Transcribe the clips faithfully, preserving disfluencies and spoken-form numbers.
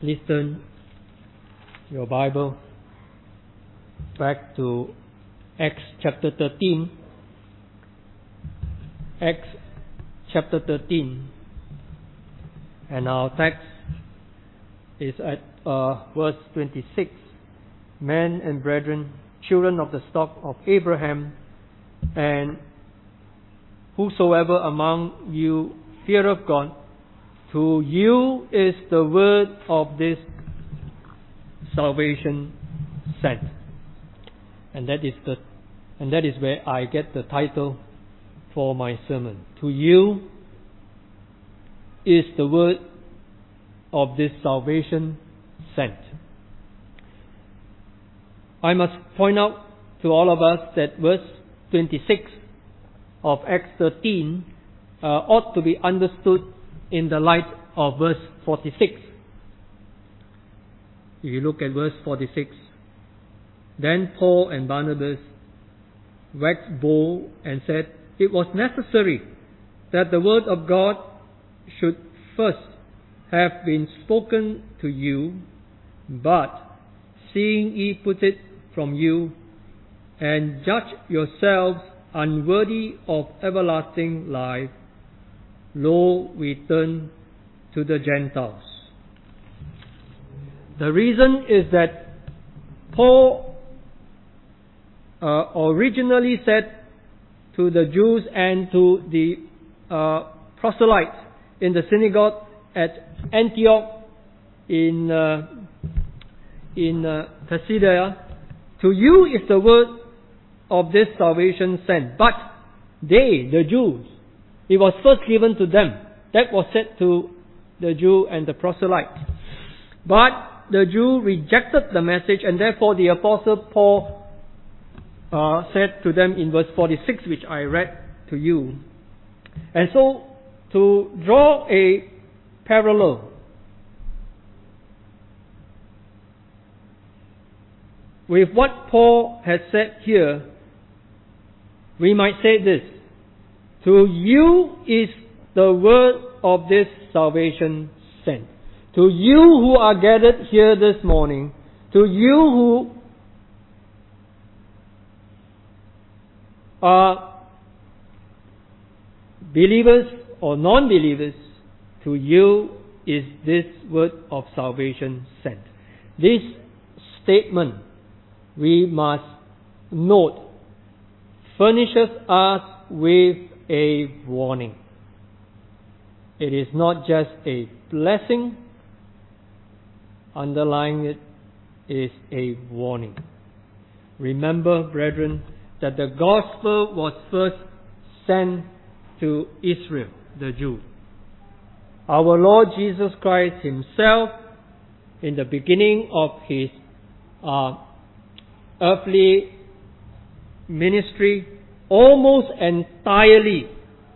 Please turn your Bible back to Acts chapter thirteen. Acts chapter thirteen. And our text is at uh, verse twenty-six. Men and brethren, children of the stock of Abraham, and whosoever among you feareth God, to you is the word of this salvation sent. And that is the and that is where I get the title for my sermon. To you is the word of this salvation sent. I must point out to all of us that verse twenty-six of Acts thirteen uh, ought to be understood in the light of verse forty-six. If you look at verse forty-six, then Paul and Barnabas waxed bold and said, it was necessary that the word of God should first have been spoken to you, but seeing ye put it from you, and judge yourselves unworthy of everlasting life, lo, we turn to the Gentiles. The reason is that Paul uh, originally said to the Jews and to the uh, proselytes in the synagogue at Antioch in uh, in uh, Pisidia, to you is the word of this salvation sent. But they, the Jews, it was first given to them. That was said to the Jew and the proselyte. But the Jew rejected the message, and therefore the Apostle Paul uh, said to them in verse forty-six, which I read to you. And so, to draw a parallel, with what Paul has said here, we might say this: to you is the word of this salvation sent. To you who are gathered here this morning, to you who are believers or non-believers, to you is this word of salvation sent. This statement, we must note, furnishes us with a warning. It is not just a blessing. Underlying it is a warning. Remember, brethren, that the gospel was first sent to Israel, the Jew. Our Lord Jesus Christ Himself, in the beginning of His uh, earthly ministry, almost entirely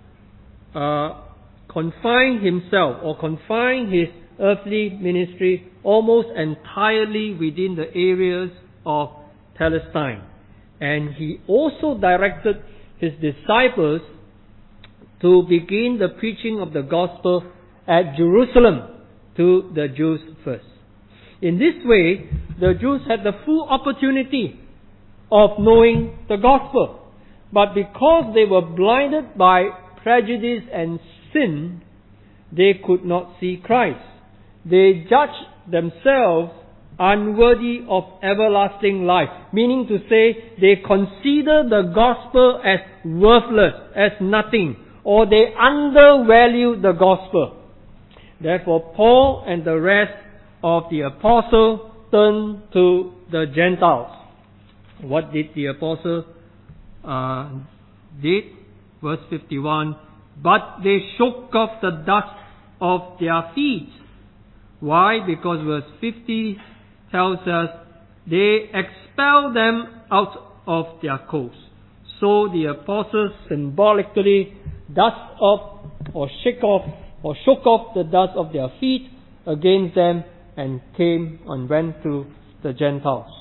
uh, confined Himself or confined His earthly ministry almost entirely within the areas of Palestine. And He also directed His disciples to begin the preaching of the gospel at Jerusalem to the Jews first. In this way, the Jews had the full opportunity of knowing the gospel. But because they were blinded by prejudice and sin, they could not see Christ. They judged themselves unworthy of everlasting life, meaning to say they consider the gospel as worthless, as nothing, or they undervalue the gospel. Therefore, Paul and the rest of the apostle turned to the Gentiles. What did the apostle uh, did? Verse fifty-one, but they shook off the dust of their feet. Why? Because verse fifty tells us they expelled them out of their coast. So the apostles symbolically dust off or shake off or shook off the dust of their feet against them and came and went to the Gentiles.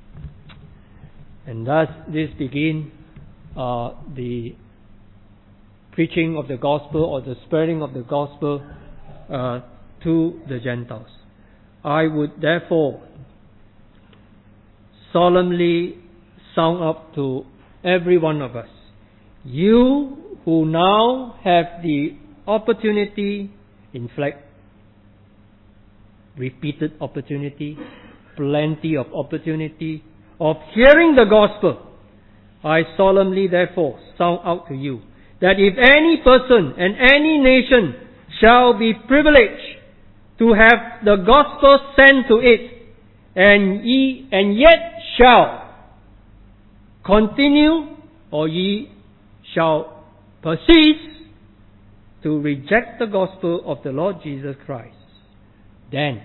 And thus this begins uh, the preaching of the gospel or the spreading of the gospel uh, to the Gentiles. I would therefore solemnly sound up to every one of us. You who now have the opportunity, in fact, repeated opportunity, plenty of opportunity of hearing the gospel, I solemnly therefore sound out to you that if any person and any nation shall be privileged to have the gospel sent to it, and ye and yet shall continue, or ye shall persist to reject the gospel of the Lord Jesus Christ, then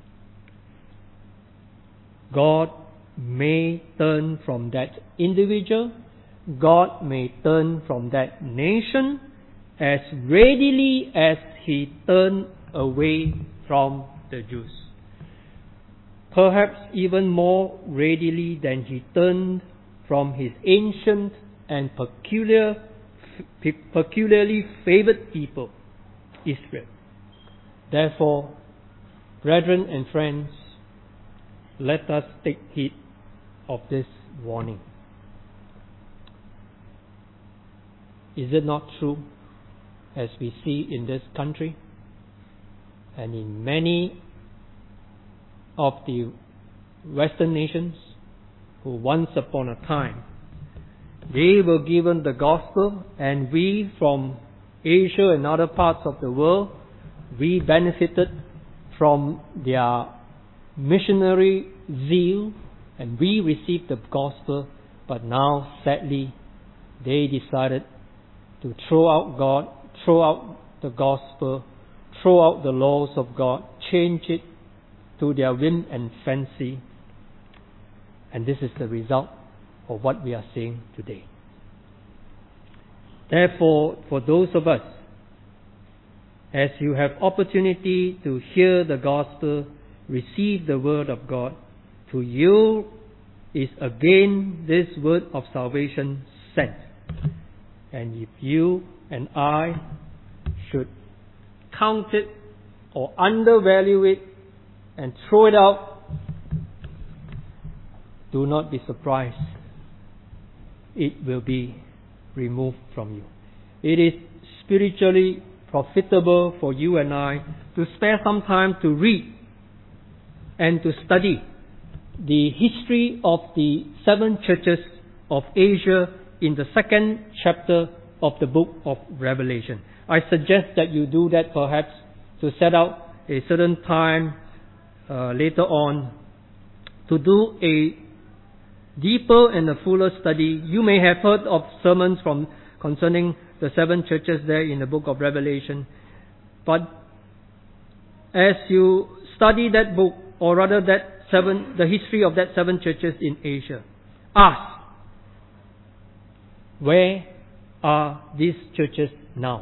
God may turn from that individual, God may turn from that nation as readily as He turned away from the Jews. Perhaps even more readily than He turned from His ancient and peculiar, peculiarly favored people, Israel. Therefore, brethren and friends, let us take heed of this warning. Is it not true, as we see in this country and in many of the Western nations, who once upon a time they were given the gospel, and we from Asia and other parts of the world, we benefited from their missionary zeal, and we received the gospel, but now sadly they decided to throw out God, throw out the gospel, throw out the laws of God, change it to their whim and fancy. And this is the result of what we are seeing today. Therefore, for those of us, as you have opportunity to hear the gospel, receive the word of God, to you is again this word of salvation sent. And if you and I should count it or undervalue it and throw it out, do not be surprised. It will be removed from you. It is spiritually profitable for you and I to spare some time to read and to study the history of the seven churches of Asia in the second chapter of the book of Revelation. I suggest that you do that, perhaps to set out a certain time uh, later on to do a deeper and a fuller study. You may have heard of sermons from concerning the seven churches there in the book of Revelation, but as you study that book, or rather that seven, the history of that seven churches in Asia, ask, where are these churches now?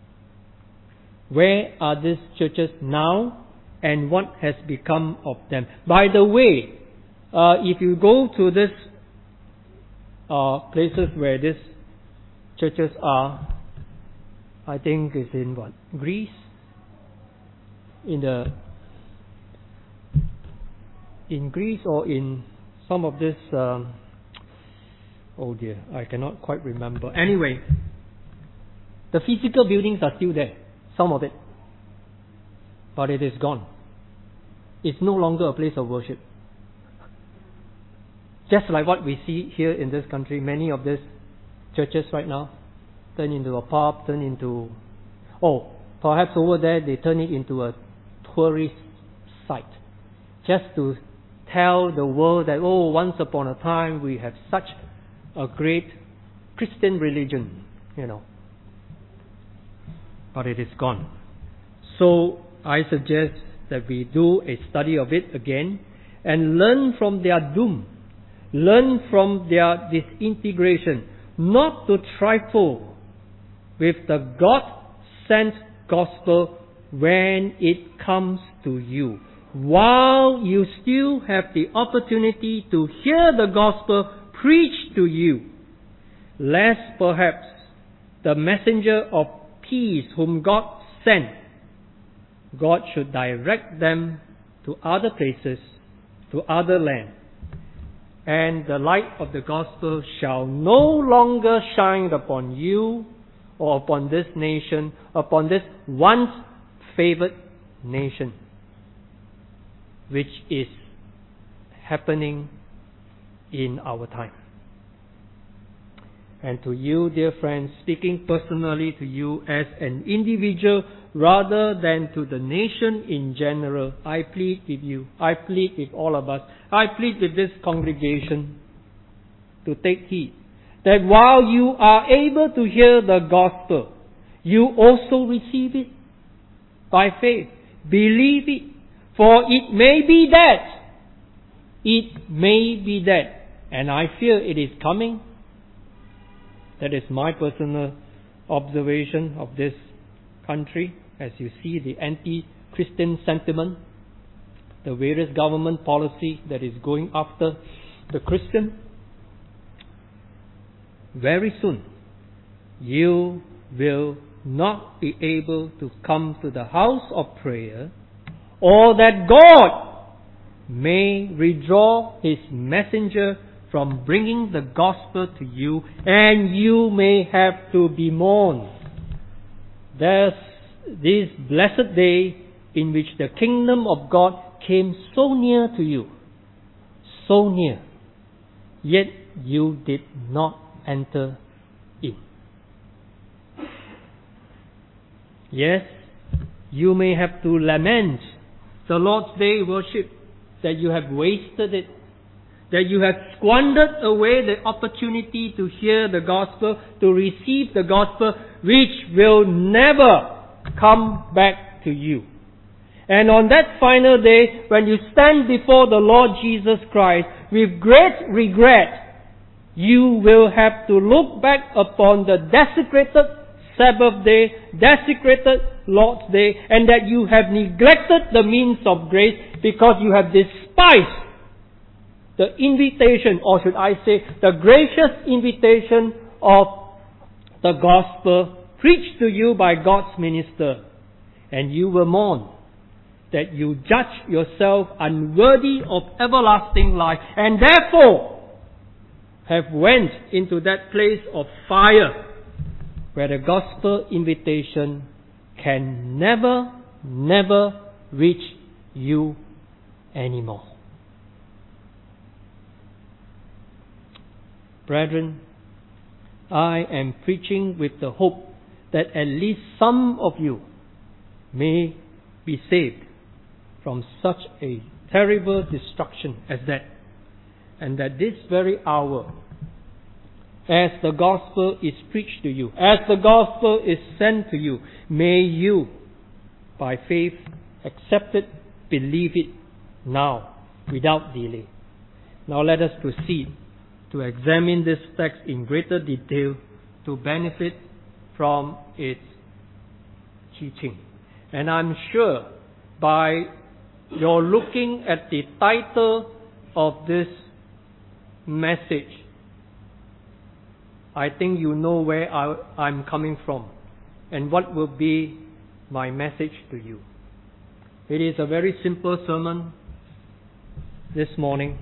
Where are these churches now, and what has become of them? By the way, uh, if you go to this uh, places where these churches are, I think it's in what? Greece? In the in Greece or in some of this um, oh dear, I cannot quite remember. Anyway, the physical buildings are still there, some of it, but it is gone. It's no longer a place of worship. Just like what we see here in this country, many of these churches right now turn into a pub, turn into, oh, perhaps over there they turn it into a tourist site, just to tell the world that, oh, once upon a time we have such a great Christian religion, you know. But it is gone. So I suggest that we do a study of it again and learn from their doom, learn from their disintegration, not to trifle with the God-sent gospel when it comes to you. While you still have the opportunity to hear the gospel preached to you, lest perhaps the messenger of peace whom God sent, God should direct them to to other places, to other land, and the light of the gospel shall no longer shine upon you or upon this nation, upon this once favored nation, which is happening in our time. And to you, dear friends, speaking personally to you as an individual rather than to the nation in general, I plead with you, I plead with all of us, I plead with this congregation to take heed that while you are able to hear the gospel, you also receive it by faith. Believe it, for it may be that, it may be that, and I fear it is coming. That is my personal observation of this country, as you see the anti-Christian sentiment, the various government policy that is going after the Christian. Very soon, you will not be able to come to the house of prayer, or that God may withdraw His messenger from bringing the gospel to you, and you may have to be mourned. There's this blessed day in which the kingdom of God came so near to you, so near, yet you did not enter in. Yes, you may have to lament the Lord's Day worship, that you have wasted it, that you have squandered away the opportunity to hear the gospel, to receive the gospel, which will never come back to you. And on that final day, when you stand before the Lord Jesus Christ with great regret, you will have to look back upon the desecrated Sabbath day, desecrated Lord's Day, and that you have neglected the means of grace because you have despised the invitation, or should I say, the gracious invitation of the gospel preached to you by God's minister. And you will mourn that you judge yourself unworthy of everlasting life, and therefore have went into that place of fire where the gospel invitation can never, never reach you anymore. Brethren, I am preaching with the hope that at least some of you may be saved from such a terrible destruction as that, and that this very hour, as the gospel is preached to you, as the gospel is sent to you, may you, by faith, accept it, believe it now, without delay. Now let us proceed to examine this text in greater detail to benefit from its teaching. And I'm sure by your looking at the title of this message, I think you know where I, I'm coming from and what will be my message to you. It is a very simple sermon this morning.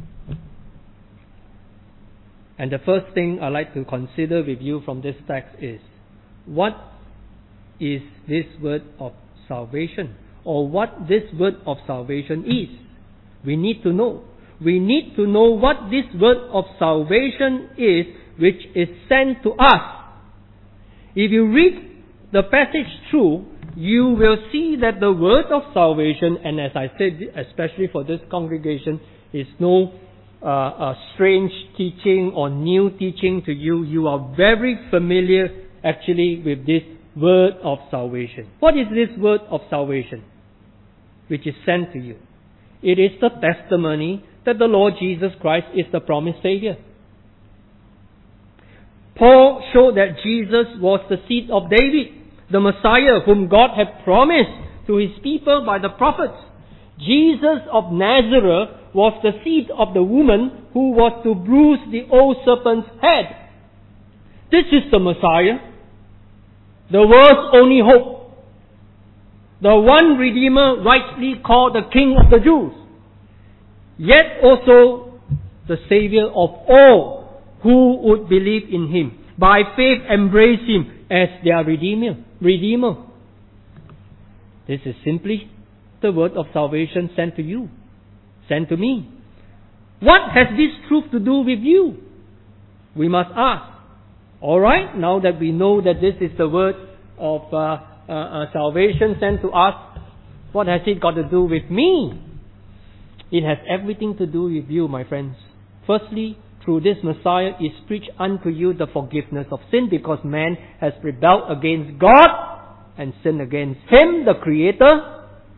And the first thing I'd like to consider with you from this text is, what is this word of salvation? Or what this word of salvation is? We need to know. We need to know what this word of salvation is, which is sent to us. If you read the passage through, you will see that the word of salvation, and as I said, especially for this congregation, is no Uh, a strange teaching or new teaching to you. You are very familiar actually with this word of salvation. What is this word of salvation which is sent to you? It is the testimony that the Lord Jesus Christ is the promised Savior. Paul showed that Jesus was the seed of David, the Messiah whom God had promised to His people by the prophets. Jesus of Nazareth was the seed of the woman who was to bruise the old serpent's head. This is the Messiah, the world's only hope. the one Redeemer rightly called the King of the Jews, yet also the Savior of all who would believe in Him, by faith embrace Him as their Redeemer. Redeemer. This is simply the word of salvation sent to you, sent to me. What has this truth to do with you? We must ask. Alright, now that we know that this is the word of uh, uh, uh, salvation sent to us, what has it got to do with me? It has everything to do with you, my friends. Firstly, through this Messiah is preached unto you the forgiveness of sin, because man has rebelled against God and sinned against Him, the Creator.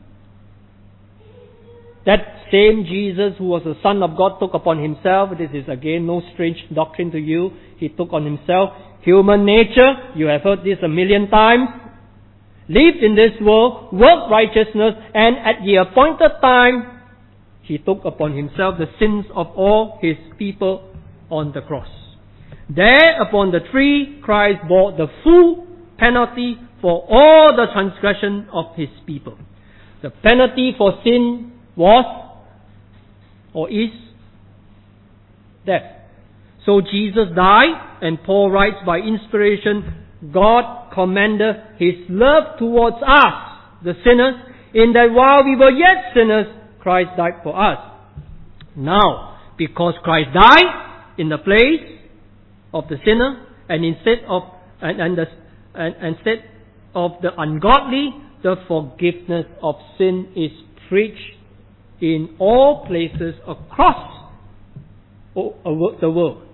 That same Jesus who was the Son of God took upon Himself, this is again no strange doctrine to you, He took on Himself human nature, you have heard this a million times, lived in this world, worked righteousness, and at the appointed time, He took upon Himself the sins of all His people on the cross. There upon the tree, Christ bore the full penalty for all the transgression of His people. The penalty for sin was or is death. So Jesus died, and Paul writes by inspiration, God commended His love towards us, the sinners, in that while we were yet sinners, Christ died for us. Now, because Christ died in the place of the sinner, and instead of and, and, the, and, and instead of the ungodly, the forgiveness of sin is preached in all places across the world.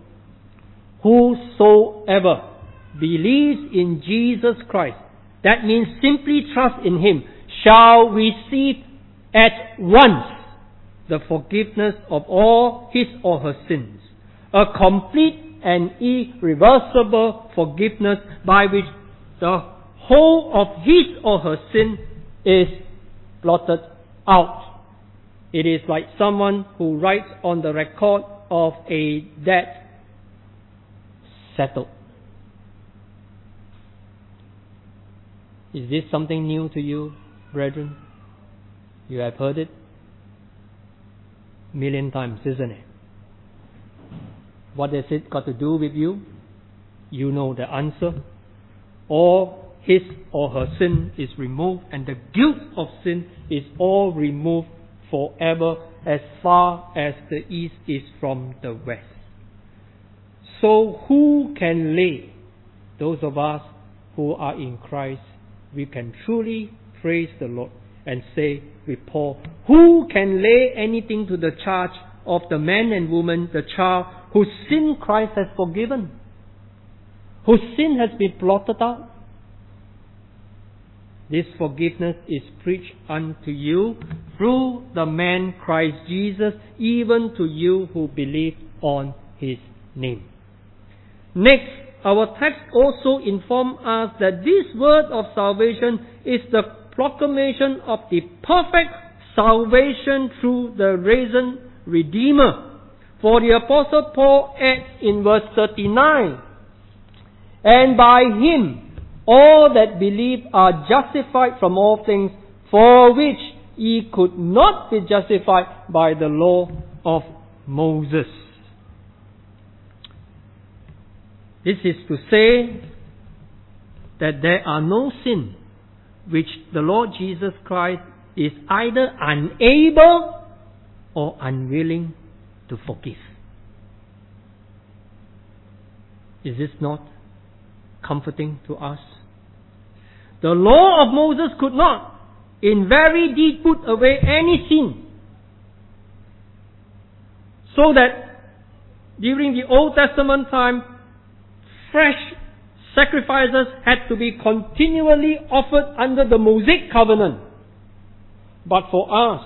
Whosoever believes in Jesus Christ, that means simply trust in Him, shall receive at once the forgiveness of all his or her sins. A complete and irreversible forgiveness by which the whole of his or her sin is blotted out. It is like someone who writes on the record of a debt settled. Is this something new to you, brethren? You have heard it a million times, isn't it? What has it got to do with you? You know the answer. All his or her sin is removed, and the guilt of sin is all removed forever, as far as the east is from the west. So who can lay, those of us who are in Christ, we can truly praise the Lord and say with Paul, who can lay anything to the charge of the man and woman, the child, whose sin Christ has forgiven, whose sin has been blotted out? This forgiveness is preached unto you through the man Christ Jesus, even to you who believe on His name. Next, our text also informs us that this word of salvation is the proclamation of the perfect salvation through the risen Redeemer. For the Apostle Paul adds in verse thirty-nine, and by Him all that believe are justified from all things for which ye could not be justified by the law of Moses. This is to say that there are no sin which the Lord Jesus Christ is either unable or unwilling to forgive. Is this not comforting to us? The law of Moses could not, in very deed, put away any sin. So that during the Old Testament time, fresh sacrifices had to be continually offered under the Mosaic covenant. But for us,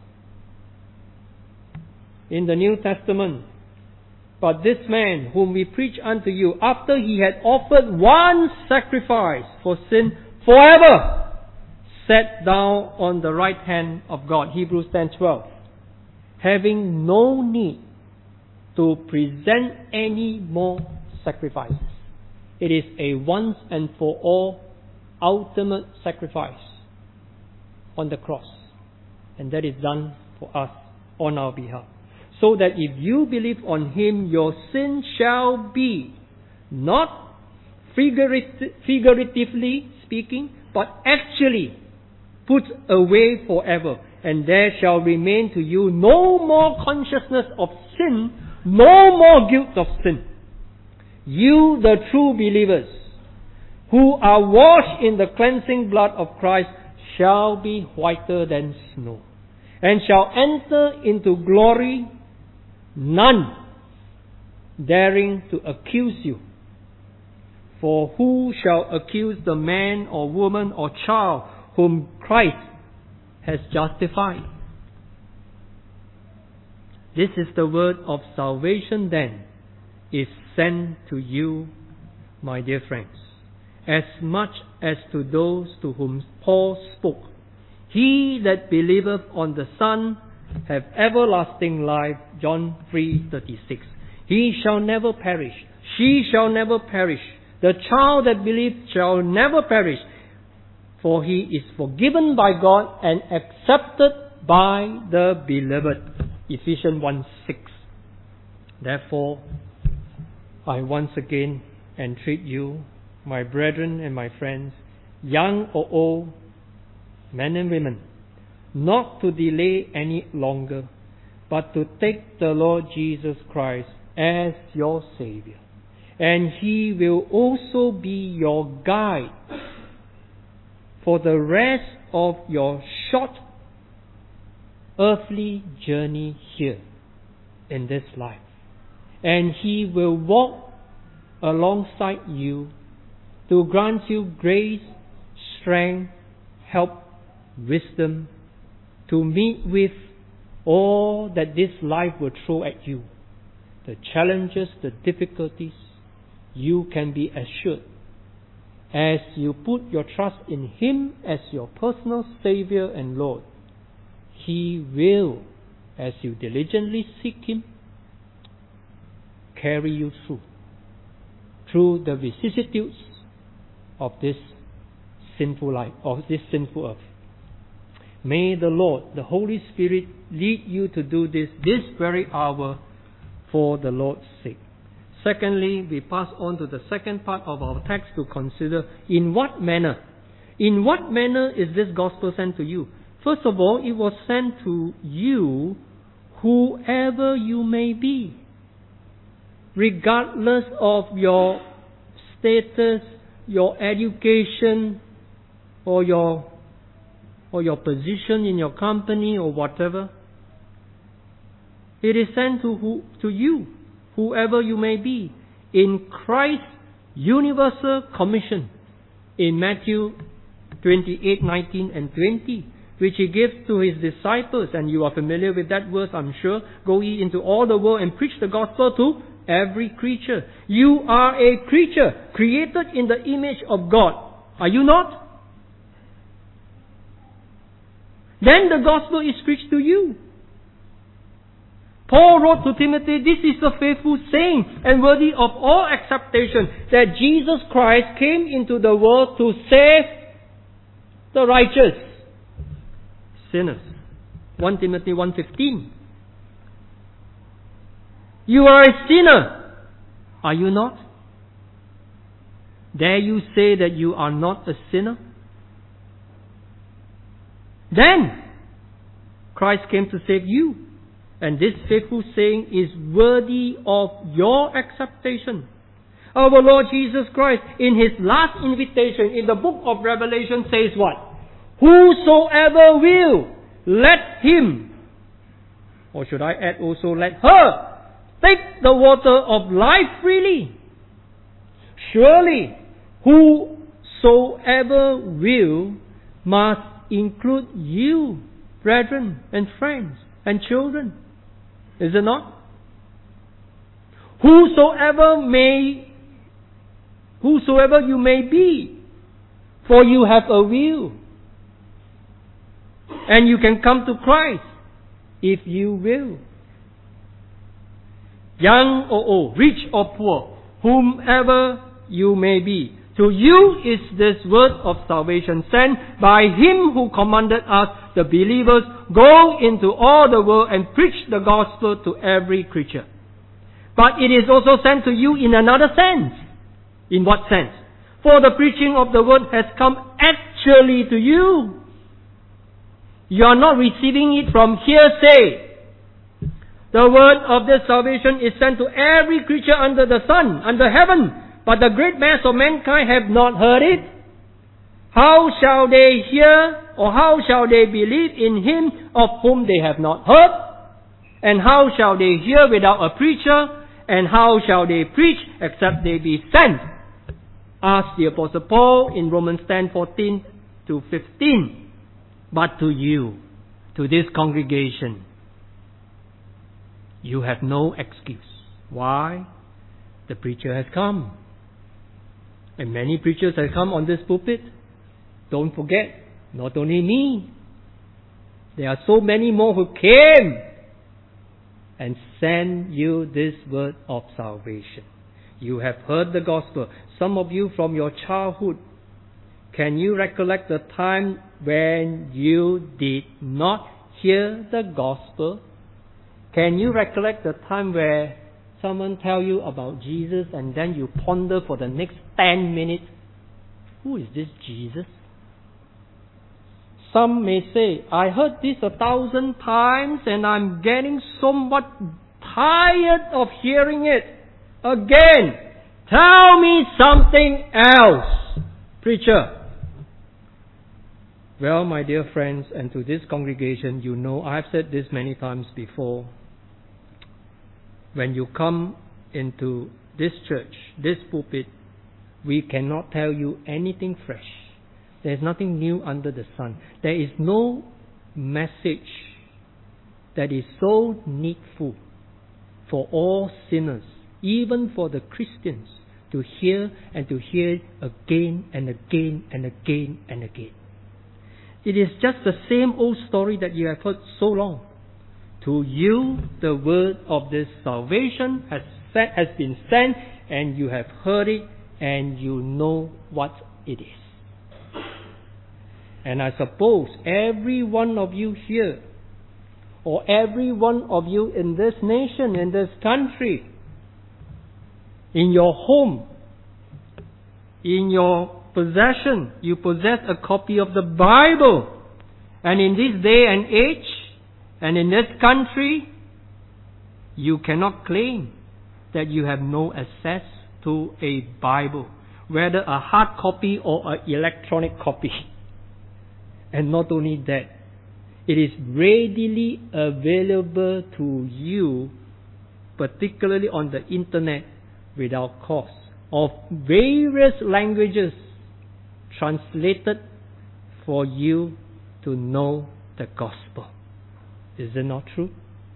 in the New Testament, but this man whom we preach unto you, after he had offered one sacrifice for sin forever, sat down on the right hand of God. Hebrews ten twelve. Having no need to present any more sacrifices. It is a once and for all ultimate sacrifice. on the cross. And that is done for us on our behalf. So that if you believe on Him, your sin shall be, not figurat- figuratively speaking, but actually put away forever. And there shall remain to you no more consciousness of sin, no more guilt of sin. You, the true believers, who are washed in the cleansing blood of Christ, shall be whiter than snow, and shall enter into glory, none daring to accuse you. For who shall accuse the man or woman or child whom Christ has justified? This is the word of salvation then, is sent to you, my dear friends, as much as to those to whom Paul spoke. He that believeth on the Son have everlasting life, John three thirty-six. He shall never perish. She shall never perish. The child that believes shall never perish, for he is forgiven by God and accepted by the beloved. Ephesians one six. Therefore, I once again entreat you, my brethren and my friends, young or old, men and women, not to delay any longer, but to take the Lord Jesus Christ as your Savior. And He will also be your guide for the rest of your short earthly journey here in this life. And He will walk alongside you to grant you grace, strength, help, wisdom to meet with all that this life will throw at you. The challenges, the difficulties, you can be assured, as you put your trust in Him as your personal Savior and Lord, He will, as you diligently seek Him, carry you through, through the vicissitudes of this sinful life, of this sinful earth. May the Lord, the Holy Spirit, lead you to do this this very hour for the Lord's sake. Secondly, we pass on to the second part of our text to consider in what manner. In what manner is this gospel sent to you? First of all, it was sent to you, whoever you may be, regardless of your status, your education, or your or your position in your company or whatever. It is sent to who, to you, whoever you may be, in Christ's universal commission in Matthew twenty-eight, nineteen and twenty, which He gives to His disciples, and you are familiar with that verse, I'm sure. Go ye into all the world and preach the gospel to every creature. You are a creature created in the image of God. Are you not? Then the gospel is preached to you. Paul wrote to Timothy, this is the faithful saying and worthy of all acceptation, that Jesus Christ came into the world to save the righteous sinners. First Timothy one fifteen. You are a sinner, are you not? Dare you say that you are not a sinner? Then Christ came to save you. And this faithful saying is worthy of your acceptation. Our Lord Jesus Christ, in His last invitation in the book of Revelation, says what? Whosoever will, let him, or should I add also, let her, take the water of life freely. Surely, whosoever will must include you, brethren and friends and children. Is it not? Whosoever may, whosoever you may be, for you have a will. And you can come to Christ if you will. Young or old, rich or poor, whomever you may be, To you is this word of salvation sent by Him who commanded us, the believers, go into all the world and preach the gospel to every creature. But it is also sent to you in another sense. In what sense? For the preaching of the word has come actually to you. You are not receiving it from hearsay. The word of this salvation is sent to every creature under the sun, under heaven, but the great mass of mankind have not heard it. How shall they hear, or how shall they believe in Him of whom they have not heard? And how shall they hear without a preacher? And how shall they preach except they be sent? Asked the Apostle Paul in Romans ten fourteen to fifteen. But to you, to this congregation, you have no excuse. Why? The preacher has come. And many preachers have come on this pulpit. Don't forget, not only me. There are so many more who came and sent you this word of salvation. You have heard the gospel. Some of you from your childhood, can you recollect the time when you did not hear the gospel? Can you recollect the time where someone tell you about Jesus and then you ponder for the next ten minutes, who is this Jesus? Some may say, I heard this a thousand times and I'm getting somewhat tired of hearing it. Again, tell me something else, preacher. Well, my dear friends, and to this congregation, you know, I've said this many times before. When you come into this church, this pulpit, we cannot tell you anything fresh. There's nothing new under the sun. There is no message that is so needful for all sinners, even for the Christians, to hear and to hear again and again and again and again. It is just the same old story that you have heard so long. To you, the word of this salvation has set, has been sent, and you have heard it, and you know what it is. And I suppose every one of you here, or every one of you in this nation, in this country, in your home, in your possession, you possess a copy of the Bible. And in this day and age, and in this country, you cannot claim that you have no access to a Bible, whether a hard copy or an electronic copy. And not only that, it is readily available to you, particularly on the internet, without cost, of various languages translated for you to know the gospel. Is it not true?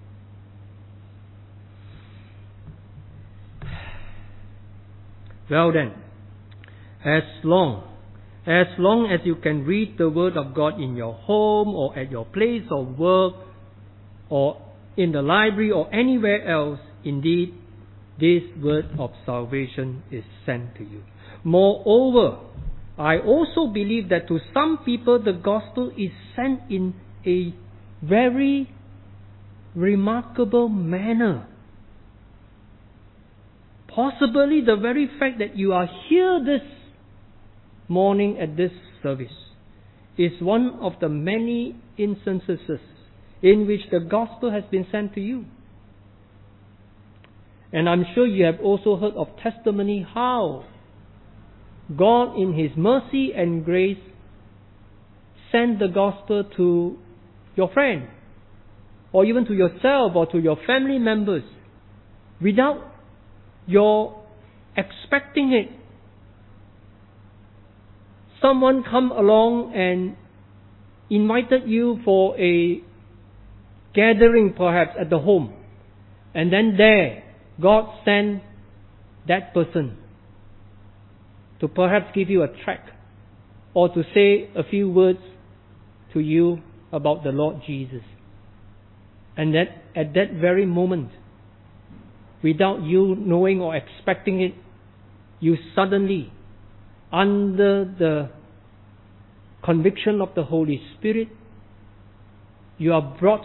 Well then, as long as long as you can read the word of God in your home or at your place of work or in the library or anywhere else, indeed, this word of salvation is sent to you. Moreover, I also believe that to some people the gospel is sent in a very remarkable manner. Possibly the very fact that you are here this morning at this service is one of the many instances in which the gospel has been sent to you. And I'm sure you have also heard of testimony how God in His mercy and grace sent the gospel to your friend, or even to yourself or to your family members, without your expecting it. Someone come along and invited you for a gathering perhaps at the home, and then there God sent that person to perhaps give you a tract or to say a few words to you about the Lord Jesus. And that at that very moment, without you knowing or expecting it, you suddenly under the conviction of the Holy Spirit, you are brought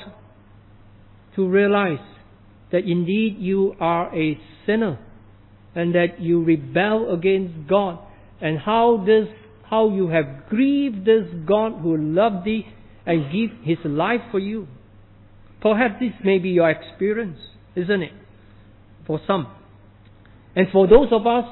to realize that indeed you are a sinner and that you rebel against God, and how this, how you have grieved this God who loved thee and gave His life for you. Perhaps this may be your experience, isn't it? For some. And for those of us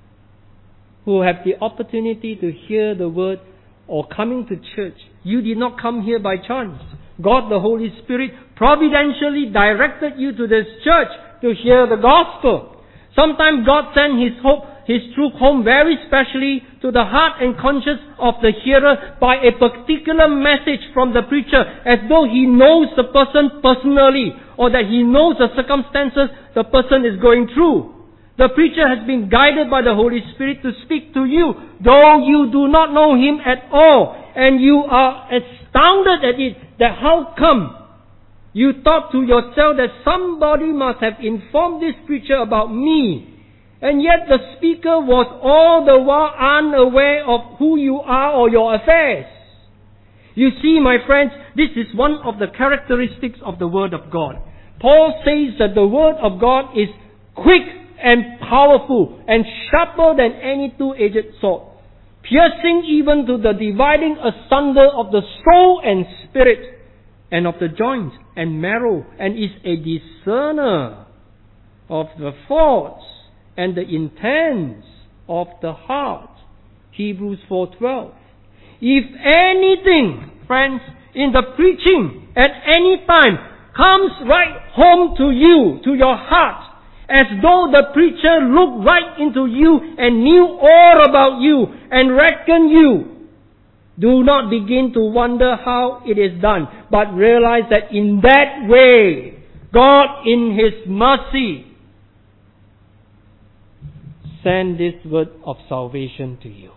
who have the opportunity to hear the word or coming to church, you did not come here by chance. God the Holy Spirit providentially directed you to this church to hear the gospel. Sometimes God sent His hope, His truth home very specially to the heart and conscience of the hearer by a particular message from the preacher, as though he knows the person personally, or that he knows the circumstances the person is going through. The preacher has been guided by the Holy Spirit to speak to you, though you do not know Him at all, and you are astounded at it, that how come you thought to yourself that somebody must have informed this preacher about me, and yet the speaker was all the while unaware of who you are or your affairs. You see, my friends, this is one of the characteristics of the Word of God. Paul says that the Word of God is quick and powerful and sharper than any two-edged sword, piercing even to the dividing asunder of the soul and spirit, and of the joints and marrow, and is a discerner of the thoughts and the intents of the heart. Hebrews four twelve. If anything, friends, in the preaching at any time comes right home to you, to your heart, as though the preacher looked right into you and knew all about you and reckoned you, do not begin to wonder how it is done, but realize that in that way, God in His mercy sent this word of salvation to you.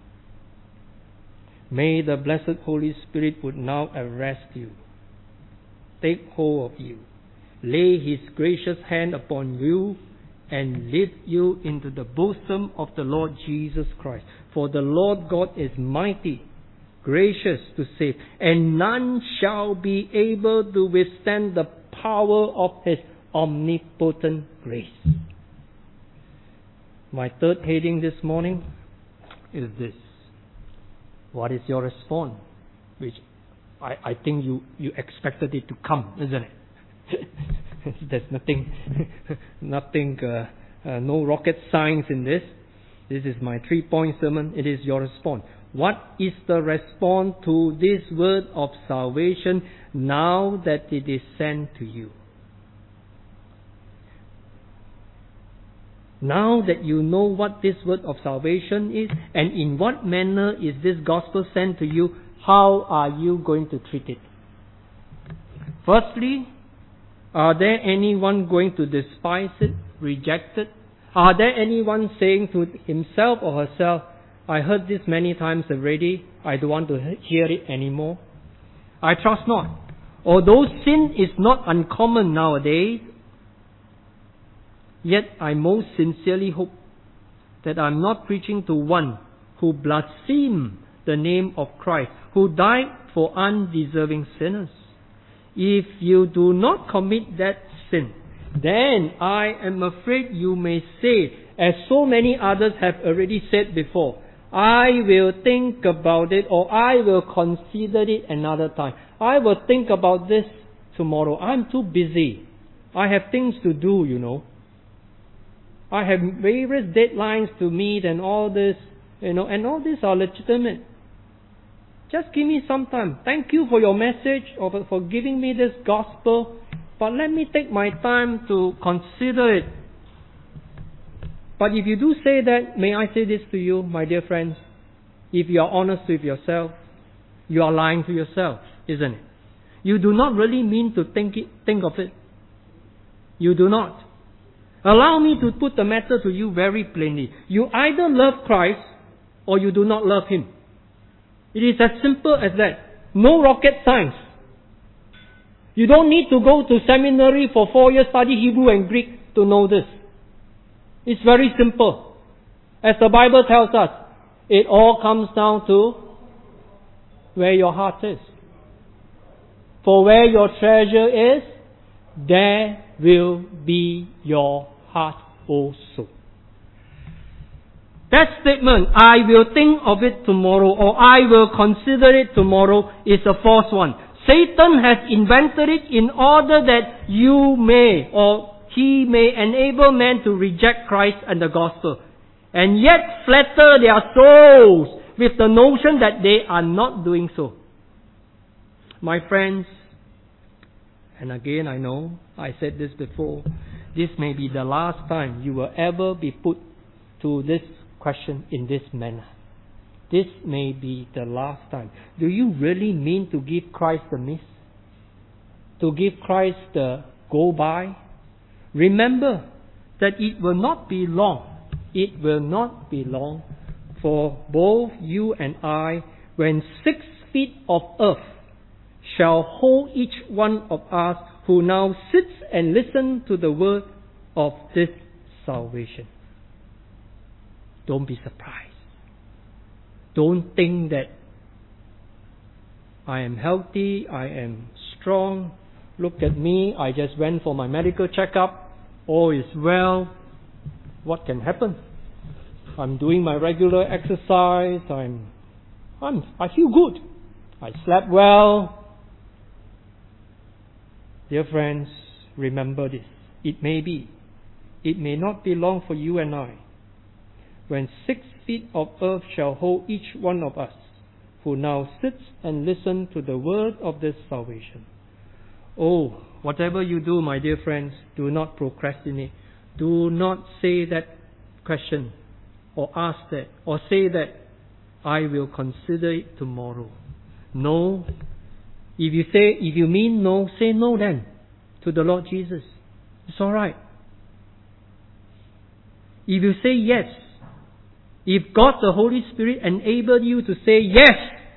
May the blessed Holy Spirit would now arrest you, take hold of you, lay His gracious hand upon you, and lead you into the bosom of the Lord Jesus Christ. For the Lord God is mighty, gracious to save, and none shall be able to withstand the power of His omnipotent grace. My third heading this morning is this. What is your response? Which I, I think you, you expected it to come, isn't it? There's nothing, nothing, uh, uh, no rocket science in this. This is my three-point sermon. It is your response. What is the response to this word of salvation now that it is sent to you? Now that you know what this word of salvation is, and in what manner is this gospel sent to you, how are you going to treat it? Firstly, are there anyone going to despise it, reject it? Are there anyone saying to himself or herself, I heard this many times already, I don't want to hear it anymore? I trust not. Although sin is not uncommon nowadays, yet I most sincerely hope that I'm not preaching to one who blasphemes the name of Christ, who died for undeserving sinners. If you do not commit that sin, then I am afraid you may say, as so many others have already said before, I will think about it, or I will consider it another time. I will think about this tomorrow. I'm too busy. I have things to do, you know. I have various deadlines to meet and all this, you know, and all these are legitimate. Just give me some time. Thank you for your message, or for giving me this gospel, but let me take my time to consider it. But if you do say that, may I say this to you, my dear friends? If you are honest with yourself, you are lying to yourself, isn't it? You do not really mean to think it, think of it. You do not. Allow me to put the matter to you very plainly. You either love Christ or you do not love Him. It is as simple as that. No rocket science. You don't need to go to seminary for four years, study Hebrew and Greek to know this. It's very simple. As the Bible tells us, It all comes down to where your heart is. For where your treasure is, there will be your heart also. That statement, I will think of it tomorrow, or I will consider it tomorrow, is a false one. Satan has invented it in order that you may, or he may enable men to reject Christ and the gospel, and yet flatter their souls with the notion that they are not doing so. My friends, and again I know, I said this before, this may be the last time you will ever be put to this question in this manner. This may be the last time. Do you really mean to give Christ the miss? To give Christ the go by? Remember that it will not be long. It will not be long for both you and I, when six feet of earth shall hold each one of us who now sits and listen to the word of this salvation. Don't be surprised. Don't think that I am healthy, I am strong. Look at me, I just went for my medical checkup. All is well. What can happen? I'm doing my regular exercise. I'm, I'm, I feel good. I slept well. Dear friends, remember this. It may be, it may not be long for you and I, when six feet of earth shall hold each one of us, who now sits and listen to the word of this salvation. Oh, whatever you do, my dear friends, do not procrastinate. Do not say that question, or ask that, or say that, I will consider it tomorrow. No. If you say, if you mean no, say no then, to the Lord Jesus. It's alright. If you say yes, if God the Holy Spirit enabled you to say yes,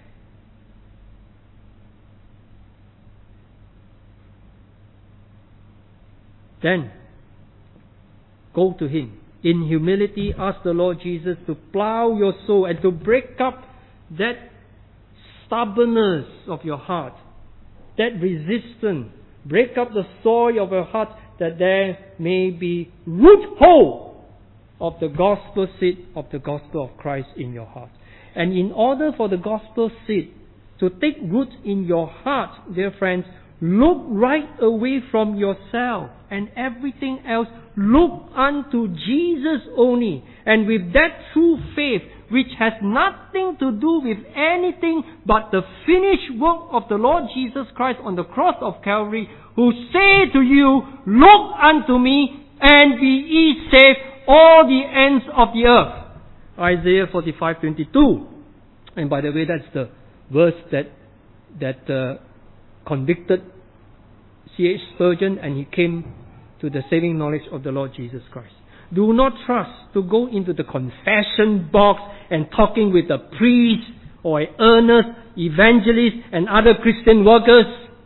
then go to Him. In humility, ask the Lord Jesus to plow your soul and to break up that stubbornness of your heart, that resistance. Break up the soil of your heart, that there may be root hold of the gospel seed of the gospel of Christ in your heart. And in order for the gospel seed to take root in your heart, dear friends, look right away from yourself and everything else. Look unto Jesus only. And with that true faith, which has nothing to do with anything but the finished work of the Lord Jesus Christ on the cross of Calvary, who say to you, look unto me and be ye saved, all the ends of the earth. Isaiah forty-five twenty-two. And by the way, that's the verse that that uh, convicted C H Spurgeon, and he came to the saving knowledge of the Lord Jesus Christ. Do not trust to go into the confession box and talking with a priest or an earnest evangelist and other Christian workers.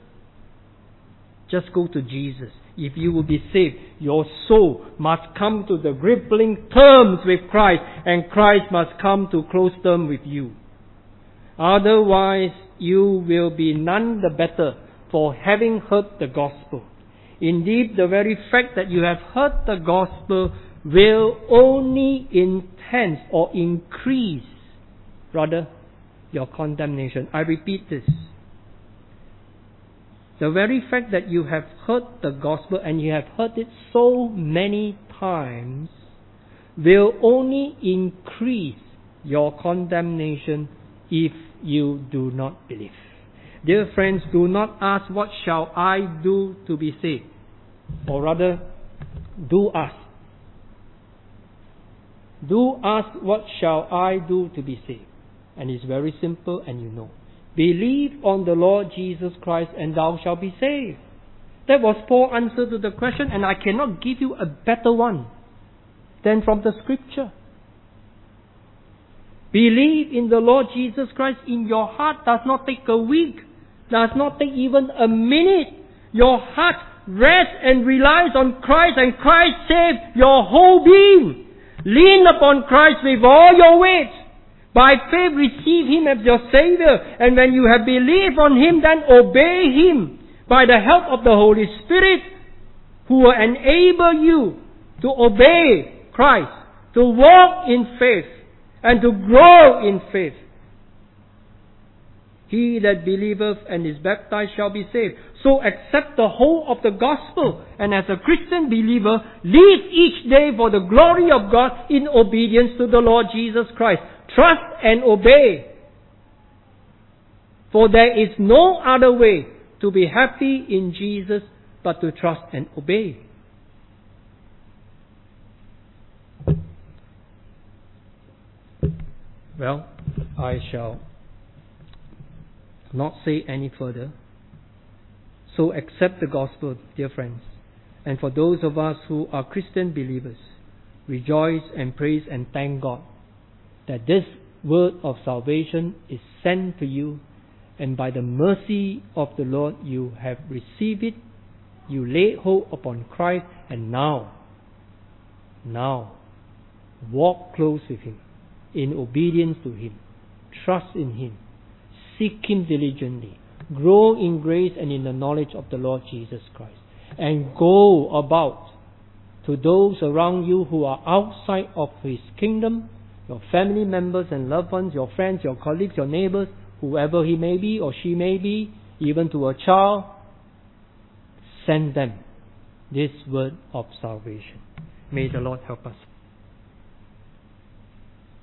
Just go to Jesus. If you will be saved, your soul must come to the grappling terms with Christ, and Christ must come to close terms with you. Otherwise, you will be none the better for having heard the gospel. Indeed, the very fact that you have heard the gospel will only enhance or increase, rather, your condemnation. I repeat this. The very fact that you have heard the gospel, and you have heard it so many times, will only increase your condemnation if you do not believe. Dear friends, do not ask, what shall I do to be saved? Or rather, do ask. Do ask, what shall I do to be saved? And it's very simple, and you know. Believe on the Lord Jesus Christ, and thou shalt be saved. That was Paul's answer to the question, and I cannot give you a better one than from the Scripture. Believe in the Lord Jesus Christ in your heart does not take a week, does not take even a minute. Your heart rests and relies on Christ, and Christ saves your whole being. Lean upon Christ with all your weight. By faith receive Him as your Savior. And when you have believed on Him, then obey Him by the help of the Holy Spirit, who will enable you to obey Christ, to walk in faith, and to grow in faith. He that believeth and is baptized shall be saved. So accept the whole of the gospel, and as a Christian believer, live each day for the glory of God in obedience to the Lord Jesus Christ. Trust and obey. For there is no other way to be happy in Jesus but to trust and obey. Well, I shall not say any further. So accept the gospel, dear friends. And for those of us who are Christian believers, rejoice and praise and thank God that this word of salvation is sent to you, and by the mercy of the Lord you have received it. You lay hold upon Christ, and now, now, walk close with Him, in obedience to Him, trust in Him, seek Him diligently, grow in grace and in the knowledge of the Lord Jesus Christ, and go about to those around you who are outside of His kingdom, your family members and loved ones, your friends, your colleagues, your neighbors, whoever he may be or she may be, even to a child, send them this word of salvation. May the Lord help us.